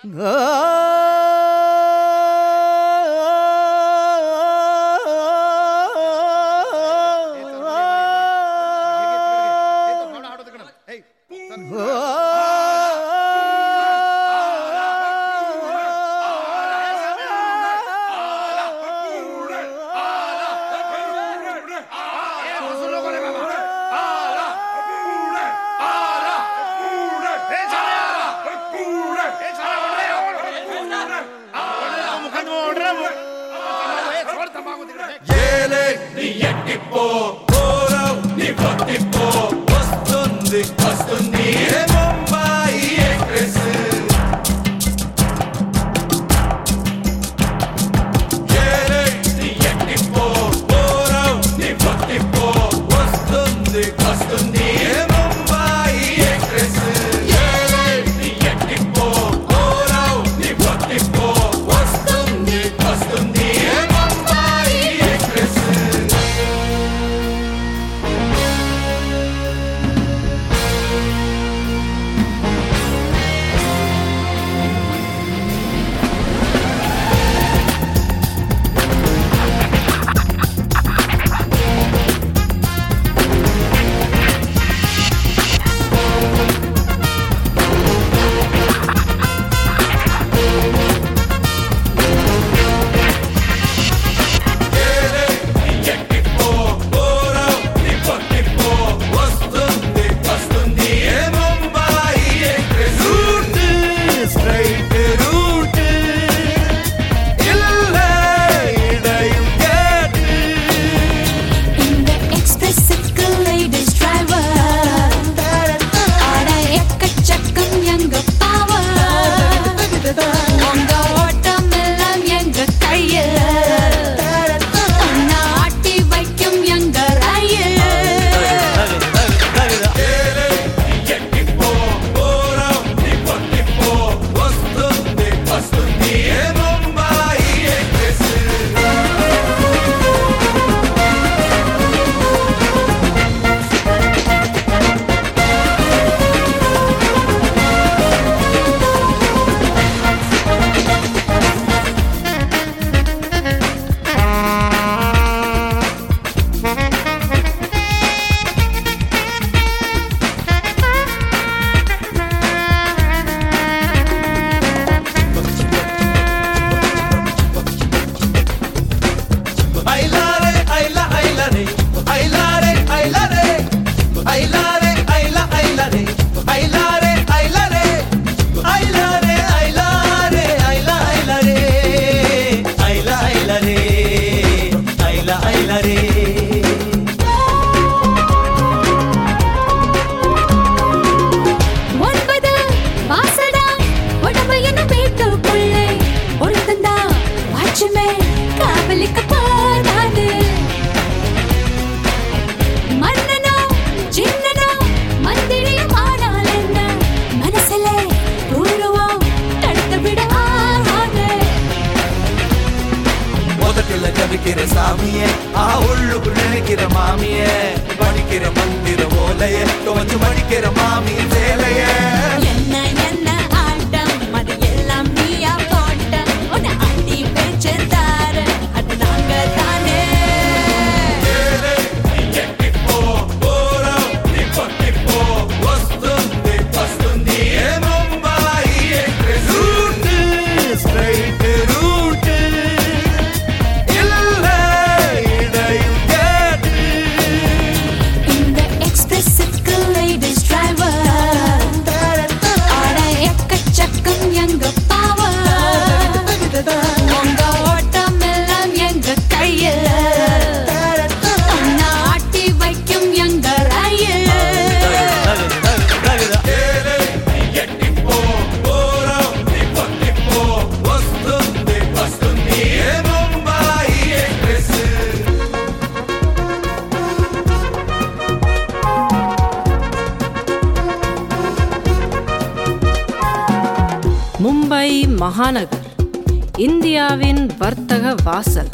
மும்பை மகாநகர் இந்தியாவின் வர்த்தக வாசல்.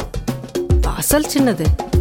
வாசல் சின்னது,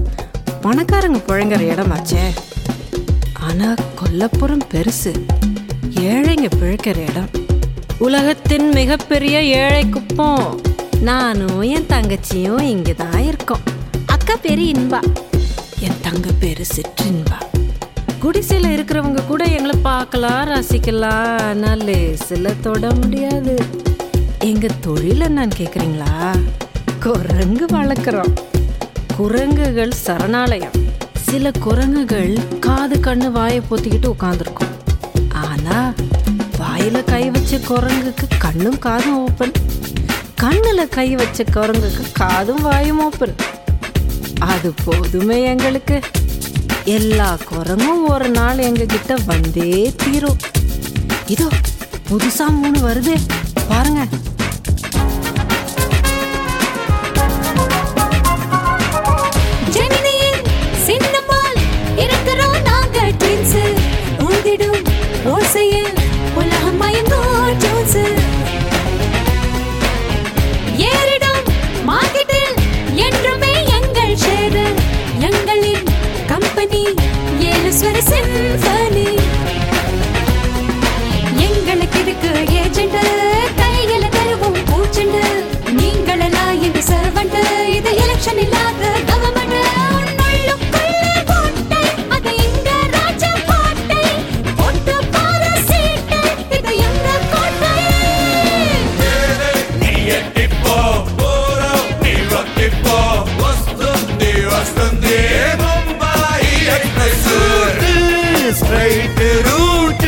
பணக்காரங்க புழங்குற இடமாச்சே. ஆனா கொல்லப்புறம் பெருசு, ஏழைங்க பிழைக்கிற இடம். உலகத்தின் மிகப்பெரிய ஏழை குப்பம். நானும் என் தங்கச்சியும் இங்கதான் இருக்கோம். அக்கா பேரு இன்பா, என் தங்க பேரு சிற்றின்பா. குடிசையில இருக்கிறவங்க கூட எங்களை பார்க்கலாம், ரசிக்கலாம். ஆனா லேசில தொட முடியாது. எங்க தொழில் என்னன்னு கேக்குறீங்களா? குரங்கு வளர்க்குறோம். குரங்குகள் சரணாலயம். சில குரங்குகள் காது கண்ணு வாயை பொத்திக்கிட்டு உட்காந்துருக்கும். ஆனா வாயில கை வச்ச குரங்குக்கு கண்ணும் காதும் ஓப்பன். கண்ணுல கை வச்ச குரங்குக்கு காதும் வாயும் ஓப்பன். அது போதுமே எங்களுக்கு. எல்லா குரங்கும் ஒரு நாள் எங்க கிட்ட வந்தே தீரும். இதோ புதுசா 3 வருது பாருங்க. எங்களுக்கு இருக்கு ஏஜென்ட், கையில தருவோம் பூச்செண்டு. நீங்களெல்லாம் எங்க சர்வெண்ட், இது எலெக்ஷன் இல்லாத கவர்மெண்ட். Straight route